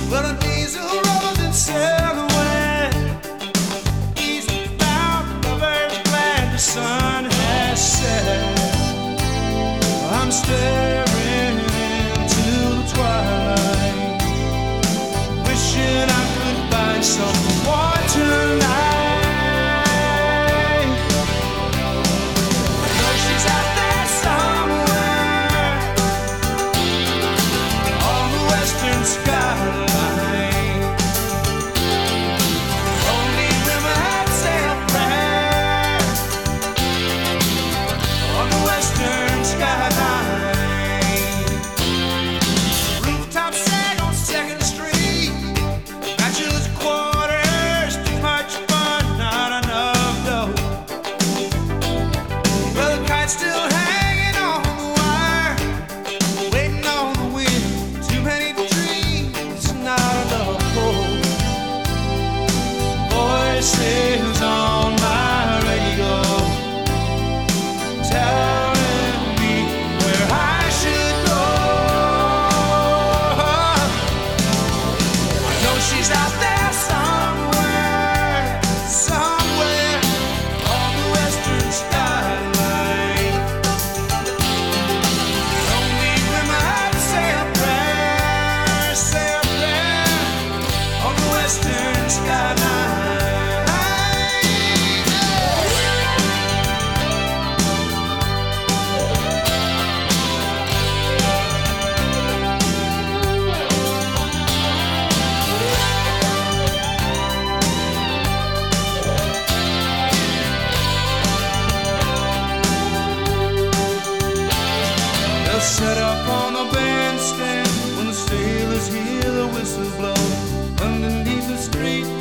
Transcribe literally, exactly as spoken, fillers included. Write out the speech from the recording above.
Well, a diesel rolled and sailed away. Eastbound, lovers glad the sun has set. I'm staring into the twilight, wishing I could find someone tonight. I know she's out there somewhere on the western skyline. Only women had sailed there on the western skyline. Rooftop sag on Second Street, bachelor's quarters, too much fun, not enough dough. Well, the kite's still hanging on the wire, waiting on the wind. Too many dreams, not enough hope. Voices on my radio telling me where I should go. I know she's out there somewhere, somewhere on the western skyline. Only women had sailed there, sailed there on the western skyline. They'll set up on the bandstand when the sailors hear the whistle blow underneath the street.